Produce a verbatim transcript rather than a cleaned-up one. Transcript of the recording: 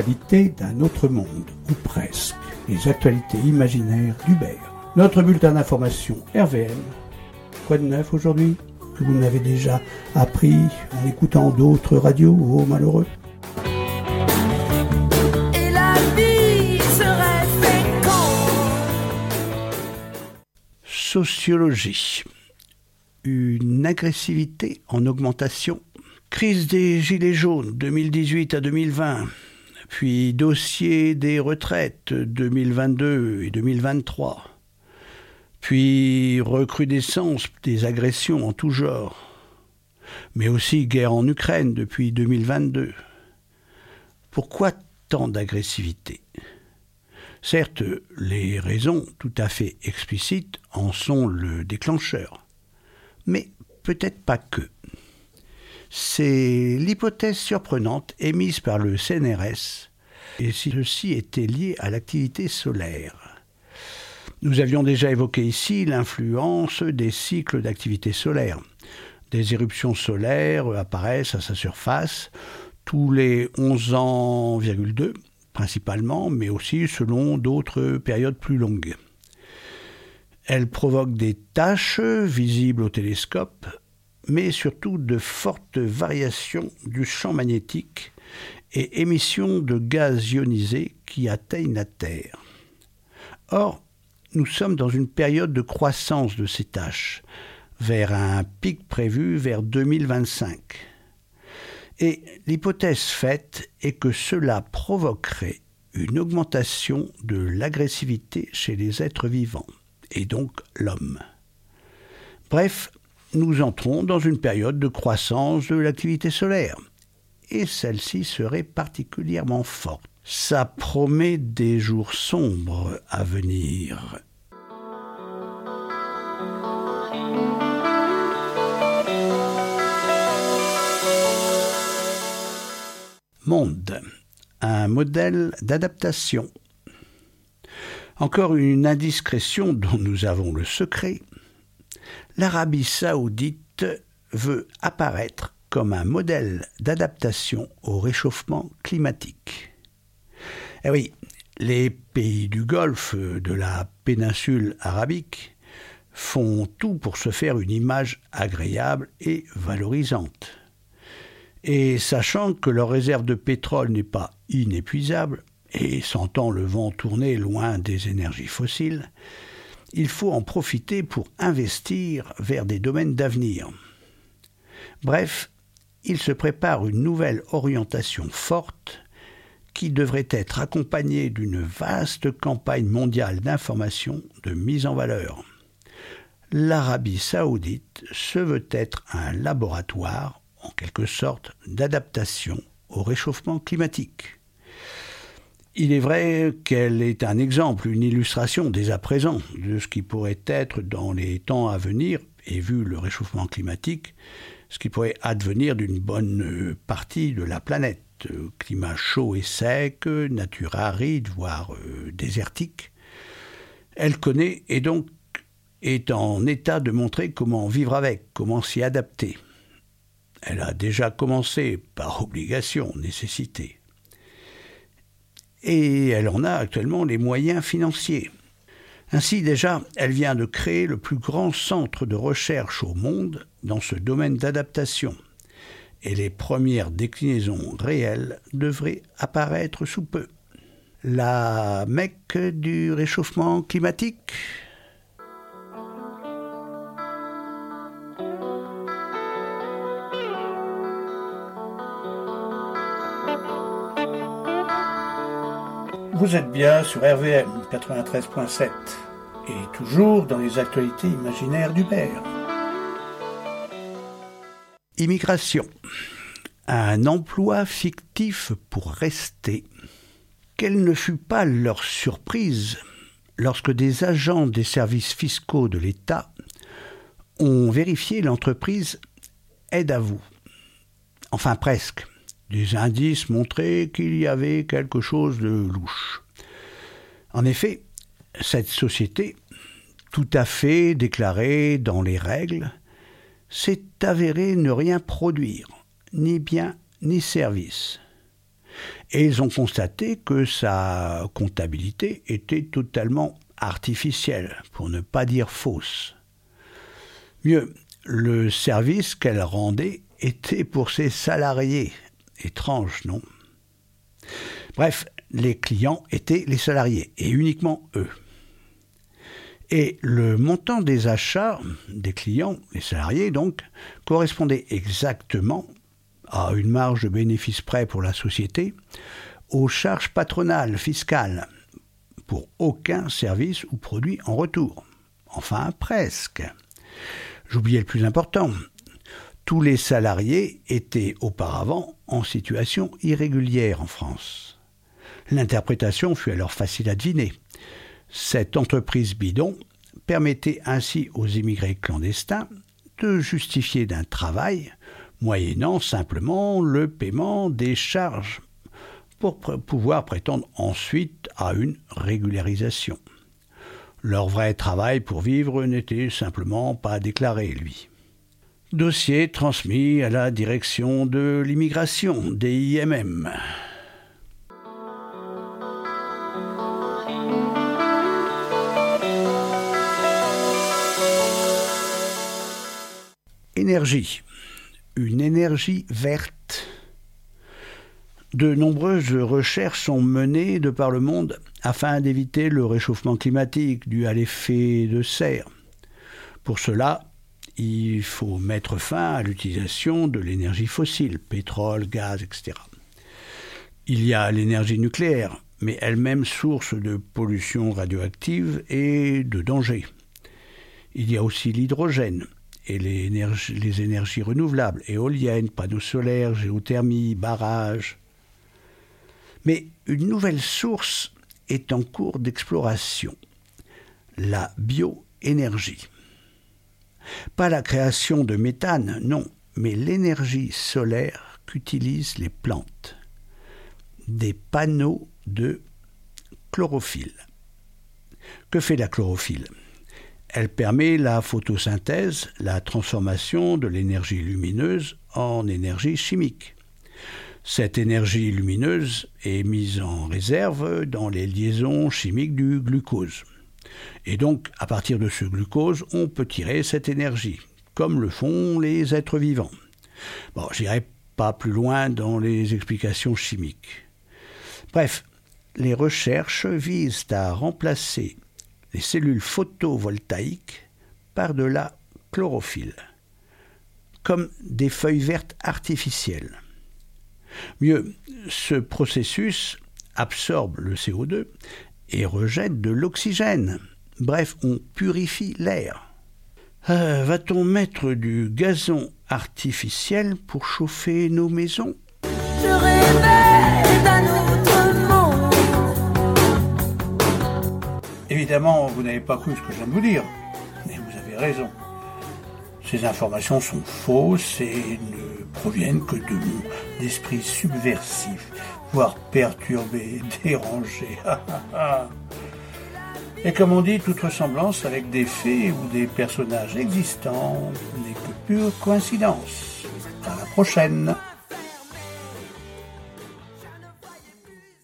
habiter d'un autre monde, ou presque, les actualités imaginaires d'Hubert. Notre bulletin d'information R V M. Quoi de neuf aujourd'hui? Que vous n'avez déjà appris en écoutant d'autres radios, ô malheureux? Et la vie serait féconde. Sociologie. Une agressivité en augmentation. Crise des Gilets jaunes deux mille dix-huit à deux mille vingt. Puis dossier des retraites deux mille vingt-deux et deux mille vingt-trois. Puis recrudescence des agressions en tout genre, mais aussi guerre en Ukraine depuis deux mille vingt-deux. Pourquoi tant d'agressivité? Certes, les raisons tout à fait explicites en sont le déclencheur, mais peut-être pas que. C'est l'hypothèse surprenante émise par le C N R S, et si ceci était lié à l'activité solaire. Nous avions déjà évoqué ici l'influence des cycles d'activité solaire. Des éruptions solaires apparaissent à sa surface tous les onze ans virgule deux, principalement, mais aussi selon d'autres périodes plus longues. Elles provoquent des taches visibles au télescope, mais surtout de fortes variations du champ magnétique et émissions de gaz ionisés qui atteignent la Terre. Or, nous sommes dans une période de croissance de ces tâches, vers un pic prévu vers deux mille vingt-cinq. Et l'hypothèse faite est que cela provoquerait une augmentation de l'agressivité chez les êtres vivants, et donc l'homme. Bref, nous entrons dans une période de croissance de l'activité solaire, et celle-ci serait particulièrement forte. Ça promet des jours sombres à venir. Monde, un modèle d'adaptation. Encore une indiscrétion dont nous avons le secret. L'Arabie saoudite veut apparaître comme un modèle d'adaptation au réchauffement climatique. Eh oui, les pays du Golfe, de la péninsule arabique, font tout pour se faire une image agréable et valorisante. Et sachant que leur réserve de pétrole n'est pas inépuisable, et sentant le vent tourner loin des énergies fossiles, il faut en profiter pour investir vers des domaines d'avenir. Bref, il se prépare une nouvelle orientation forte qui devrait être accompagnée d'une vaste campagne mondiale d'information, de mise en valeur. L'Arabie saoudite se veut être un laboratoire, en quelque sorte, d'adaptation au réchauffement climatique. Il est vrai qu'elle est un exemple, une illustration dès à présent de ce qui pourrait être dans les temps à venir, et vu le réchauffement climatique, ce qui pourrait advenir d'une bonne partie de la planète. Climat chaud et sec, nature aride, voire euh, désertique. Elle connaît et donc est en état de montrer comment vivre avec, comment s'y adapter. Elle a déjà commencé par obligation, nécessité. Et elle en a actuellement les moyens financiers. Ainsi déjà, elle vient de créer le plus grand centre de recherche au monde dans ce domaine d'adaptation. Et les premières déclinaisons réelles devraient apparaître sous peu. La Mecque du réchauffement climatique. Vous êtes bien sur R V M quatre-vingt-treize point sept et toujours dans les actualités imaginaires d'Hubert. Immigration. Un emploi fictif pour rester. Quelle ne fut pas leur surprise lorsque des agents des services fiscaux de l'État ont vérifié l'entreprise Aide à vous. Enfin presque. Des indices montraient qu'il y avait quelque chose de louche. En effet, cette société, tout à fait déclarée dans les règles, s'est avérée ne rien produire, ni biens ni services. Et ils ont constaté que sa comptabilité était totalement artificielle, pour ne pas dire fausse. Mieux, le service qu'elle rendait était pour ses salariés. Étrange, non ? Bref, les clients étaient les salariés, et uniquement eux. Et le montant des achats des clients, les salariés donc, correspondait exactement à une marge de bénéfice près pour la société, aux charges patronales fiscales, pour aucun service ou produit en retour. Enfin, presque. J'oubliais le plus important. Tous les salariés étaient auparavant en situation irrégulière en France. L'interprétation fut alors facile à deviner. Cette entreprise bidon permettait ainsi aux immigrés clandestins de justifier d'un travail moyennant simplement le paiement des charges pour pr- pouvoir prétendre ensuite à une régularisation. Leur vrai travail pour vivre n'était simplement pas déclaré, lui. Dossier transmis à la direction de l'immigration, D I M M. Énergie. Une énergie verte. De nombreuses recherches sont menées de par le monde afin d'éviter le réchauffement climatique dû à l'effet de serre. Pour cela, il faut mettre fin à l'utilisation de l'énergie fossile, pétrole, gaz, et cetera. Il y a l'énergie nucléaire, mais elle-même source de pollution radioactive et de danger. Il y a aussi l'hydrogène et les énergies, les énergies renouvelables, éoliennes, panneaux solaires, géothermie, barrages. Mais une nouvelle source est en cours d'exploration, la bioénergie. Pas la création de méthane, non, mais l'énergie solaire qu'utilisent les plantes. Des panneaux de chlorophylle. Que fait la chlorophylle ? Elle permet la photosynthèse, la transformation de l'énergie lumineuse en énergie chimique. Cette énergie lumineuse est mise en réserve dans les liaisons chimiques du glucose. Et donc, à partir de ce glucose, on peut tirer cette énergie, comme le font les êtres vivants. Bon, j'irai pas plus loin dans les explications chimiques. Bref, les recherches visent à remplacer les cellules photovoltaïques par de la chlorophylle, comme des feuilles vertes artificielles. Mieux, ce processus absorbe le C O deux et rejette de l'oxygène. Bref, on purifie l'air. Euh, va-t-on mettre du gazon artificiel pour chauffer nos maisons ? Je rêvais d'un autre monde. Évidemment, vous n'avez pas cru ce que je viens de vous dire, mais vous avez raison. Ces informations sont fausses et ne proviennent que de mon esprit subversif, voire perturbé, dérangé. Et comme on dit, toute ressemblance avec des faits ou des personnages existants n'est que pure coïncidence. À la prochaine.